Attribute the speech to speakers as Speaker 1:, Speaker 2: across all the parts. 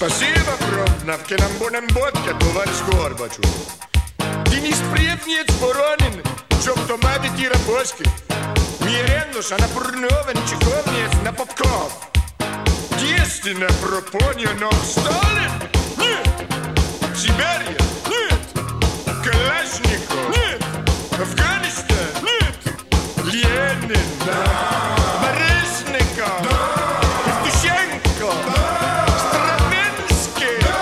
Speaker 1: Спасибо, Бровнов, que нам бонем бодка, товарищ Горбачев. Денис Приевнец Воронин, чтоб то мади тира бошки. Миреннуш, она пурновен, чеховнец на Попков. Дестина пропонio, но Сталин? Нет. Сибирия? Нет. Калашников? Нет. Афганистан? Нет. Ленин? Да. Барышников? Да. Евтушенко? Да. Стравинский? Да.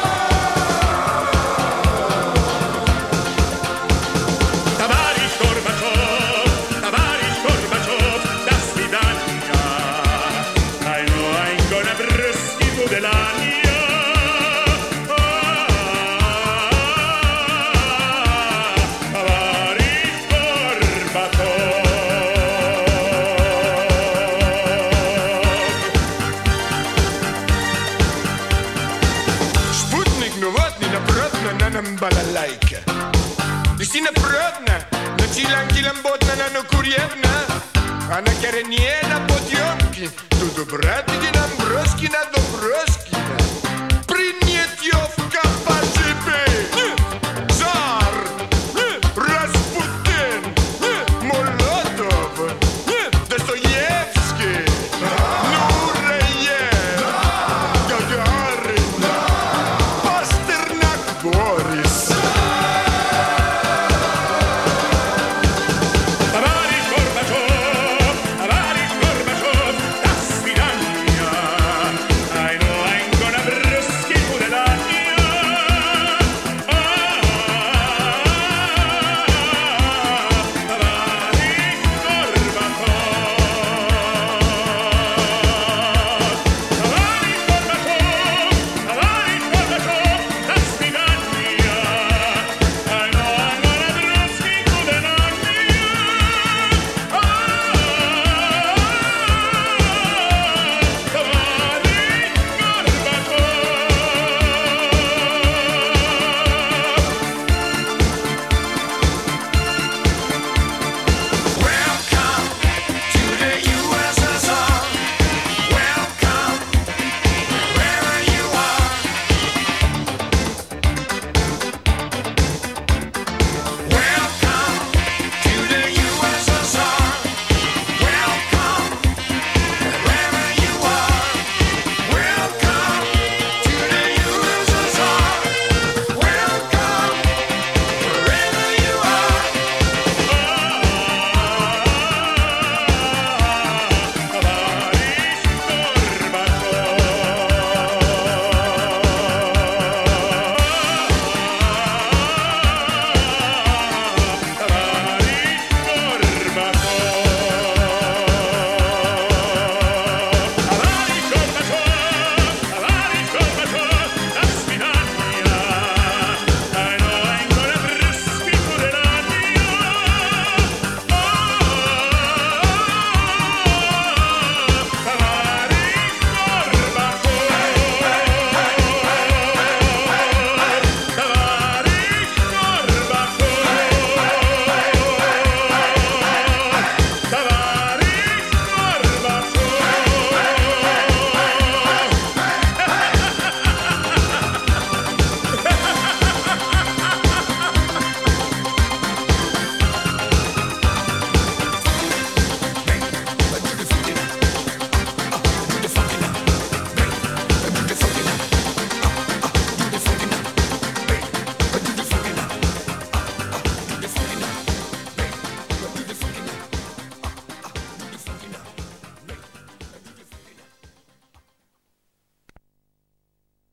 Speaker 2: Товарищ Горбачев, до свидания. I know I'm gonna burst into the lania. Товарищ Горбачев.
Speaker 1: Спутник, ну вот, не направно на нам балалайка. Дестина правна, но чиланки-ламботна, но курьевна. Она коренье на подъемке, тут брат, иди нам броски на дом.